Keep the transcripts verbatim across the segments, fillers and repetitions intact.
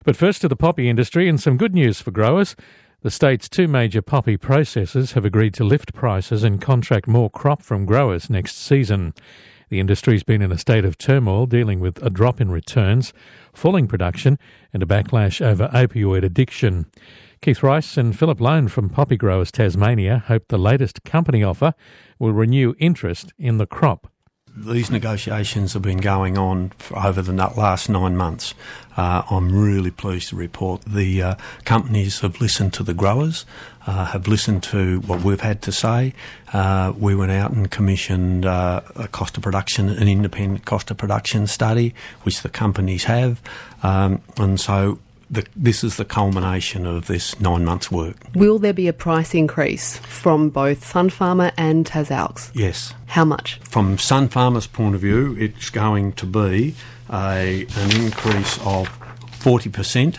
But first to the poppy industry and some good news for growers. The state's two major poppy processors have agreed to lift prices and contract more crop from growers next season. The industry's been in a state of turmoil, dealing with a drop in returns, falling production and a backlash over opioid addiction. Keith Rice and Philip Lone from Poppy Growers Tasmania hope the latest company offer will renew interest in the crop. These negotiations have been going on for over the last nine months. Uh, I'm really pleased to report the uh, companies have listened to the growers, uh, have listened to what we've had to say. Uh, we went out and commissioned uh, a cost of production, an independent cost of production study, which the companies have, um, and so The, this is the culmination of this nine months' work. Will there be a price increase from both Sunfarmer and TasAlx? Yes. How much? From Sunfarmer's point of view, it's going to be a, an increase of forty percent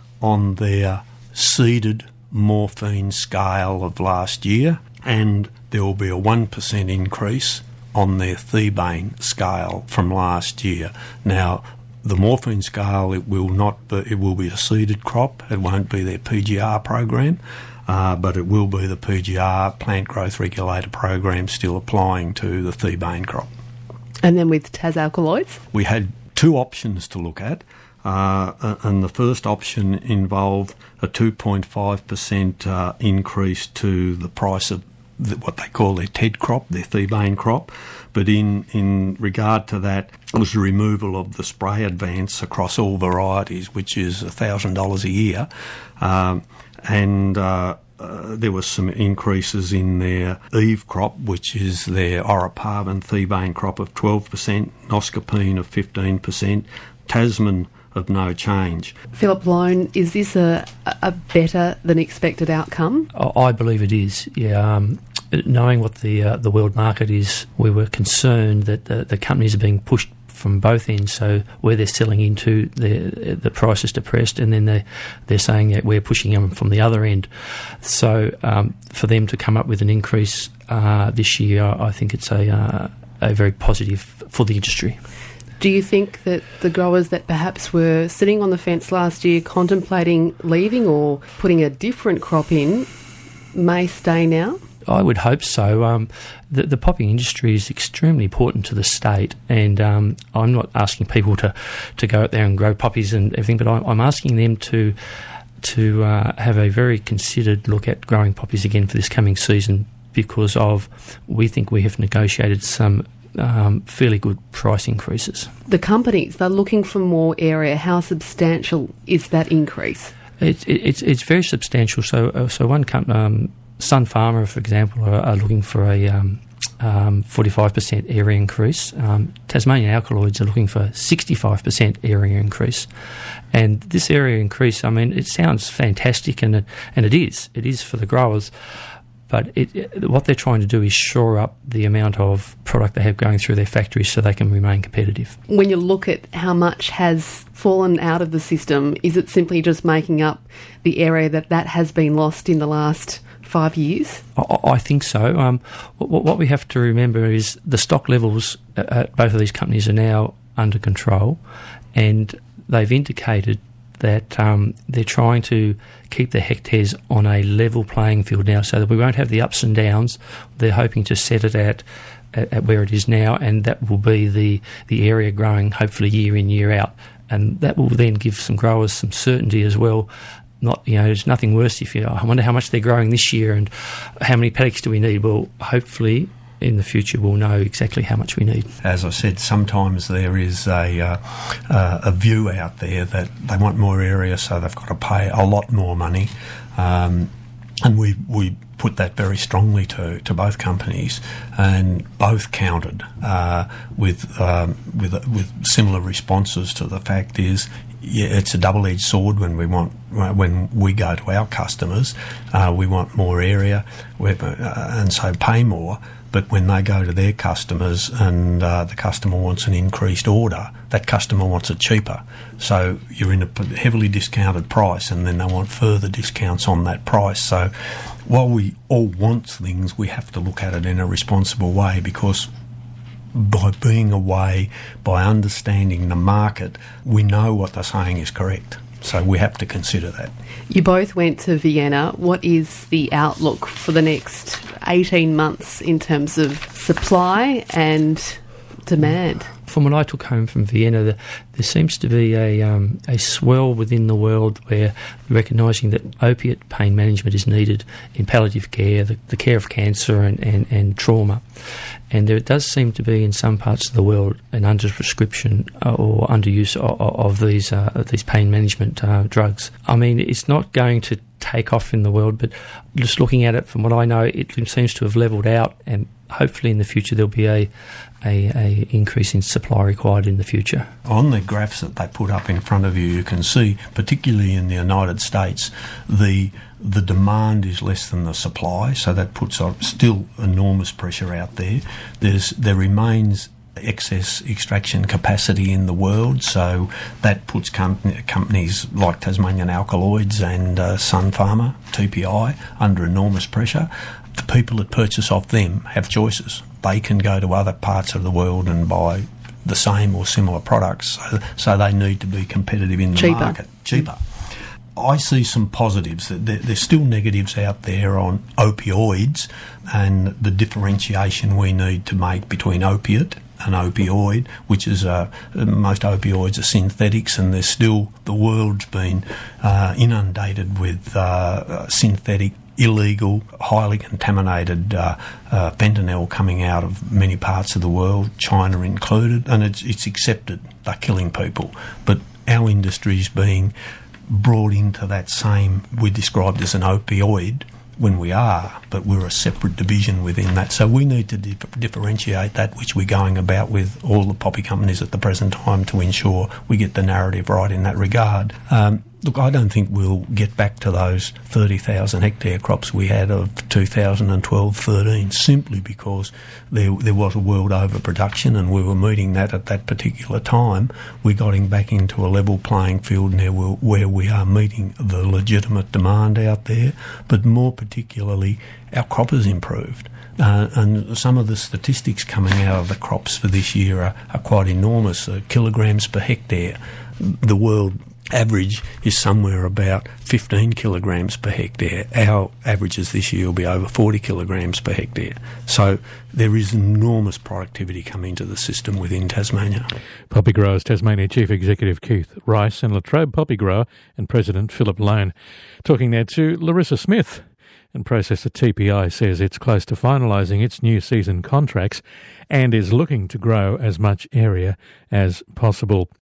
on their seeded morphine scale of last year, and there will be a one percent increase on their thebaine scale from last year. Now, the morphine scale, it will not be, it will be a seeded crop. It won't be their P G R program, uh, but it will be the P G R, Plant Growth Regulator program, still applying to the thebaine crop. And then with TasAlkaloids? We had two options to look at, uh, and the first option involved a two point five percent uh, increase to the price of the, what they call their T E D crop, their thebaine crop. But in, in regard to that, it was the removal of the spray advance across all varieties, which is one thousand dollars a year. Um, and uh, uh, there was some increases in their Eve crop, which is their Oroparvin thebaine crop of twelve percent, Noscapine of fifteen percent, Tasman of no change. Philip Lone, is this a, a better than expected outcome? I believe it is, yeah. Um, knowing what the uh, the world market is, we were concerned that the, the companies are being pushed from both ends. So where they're selling into, the the price is depressed, and then they they're saying that we're pushing them from the other end. So um, for them to come up with an increase uh, this year, I think it's a uh, a very positive for the industry. Do you think that the growers that perhaps were sitting on the fence last year, contemplating leaving or putting a different crop in, may stay now? I would hope so. Um, the, the poppy industry is extremely important to the state, and um, I'm not asking people to, to go out there and grow poppies and everything, but I, I'm asking them to to uh, have a very considered look at growing poppies again for this coming season, because of we think we have negotiated some um, fairly good price increases. The companies, they're looking for more area. How substantial is that increase? It, it, it's it's very substantial. So uh, so one company. Um, Sunfarmer, for example, are, are looking for a um, um, forty-five percent area increase. Um, Tasmanian Alkaloids are looking for sixty-five percent area increase. And this area increase, I mean, it sounds fantastic, and it, and it is. It is for the growers. But it, it, what they're trying to do is shore up the amount of product they have going through their factories so they can remain competitive. When you look at how much has fallen out of the system, is it simply just making up the area that that has been lost in the last five years? I, I think so. Um, what, what we have to remember is the stock levels at both of these companies are now under control, and they've indicated that um, they're trying to keep the hectares on a level playing field now, so that we won't have the ups and downs. They're hoping to set it at, at, at where it is now, and that will be the, the area growing hopefully year in, year out. And that will then give some growers some certainty as well. Not, you know, there's nothing worse if you, I wonder how much they're growing this year and how many paddocks do we need. Well, hopefully in the future we'll know exactly how much we need. As I said, sometimes there is a uh, uh, a view out there that they want more area, so they've got to pay a lot more money, um, and we we put that very strongly to, to both companies, and both countered uh, with um, with with similar responses to the fact is. Yeah, it's a double-edged sword when we want when we go to our customers. Uh, we want more area, uh, and so pay more. But when they go to their customers and uh, the customer wants an increased order, that customer wants it cheaper. So you're in a heavily discounted price, and then they want further discounts on that price. So while we all want things, we have to look at it in a responsible way, because by being away, by understanding the market, we know what they're saying is correct. So we have to consider that. You both went to Vienna. What is the outlook for the next eighteen months in terms of supply and demand? From what I took home from Vienna, the, there seems to be a um, a swell within the world where recognising that opiate pain management is needed in palliative care, the, the care of cancer and, and, and trauma. And there does seem to be in some parts of the world an under-prescription or underuse of, of these uh, these pain management uh, drugs. I mean, it's not going to take off in the world, but just looking at it from what I know, it seems to have levelled out, and hopefully in the future there'll be a, a, a increase in supply required in the future. On the graphs that they put up in front of you, you can see, particularly in the United States, the the demand is less than the supply, so that puts on still enormous pressure out there. There's there remains excess extraction capacity in the world, so that puts com- companies like Tasmanian Alkaloids and uh, Sun Pharma, T P I, under enormous pressure. The people that purchase off them have choices. They can go to other parts of the world and buy the same or similar products, so, so they need to be competitive in the Cheaper. market. Cheaper. I see some positives. There's still negatives out there on opioids and the differentiation we need to make between opiate and opioid, which is uh, most opioids are synthetics, and there's still, the world's been uh, inundated with uh, synthetic, illegal, highly contaminated uh, uh, fentanyl coming out of many parts of the world, China included, and it's, it's accepted. They're killing people. But our industry's being brought into that same, we're described as an opioid when we are, but we're a separate division within that. So we need to dif- differentiate that, which we're going about with all the poppy companies at the present time to ensure we get the narrative right in that regard. Um, look, I don't think we'll get back to those thirty thousand hectare crops we had of two thousand twelve thirteen, simply because there, there was a world overproduction and we were meeting that at that particular time. We're getting back into a level playing field now where we are meeting the legitimate demand out there, but more particularly our crop has improved. Uh, and some of the statistics coming out of the crops for this year are, are quite enormous. Uh, kilograms per hectare. The world average is somewhere about fifteen kilograms per hectare. Our averages this year will be over forty kilograms per hectare. So there is enormous productivity coming to the system within Tasmania. Poppy Growers Tasmania Chief Executive Keith Rice and Latrobe Poppy Grower and President Philip Lone. Talking there to Larissa Smith. And processor T P I says it's close to finalising its new season contracts and is looking to grow as much area as possible.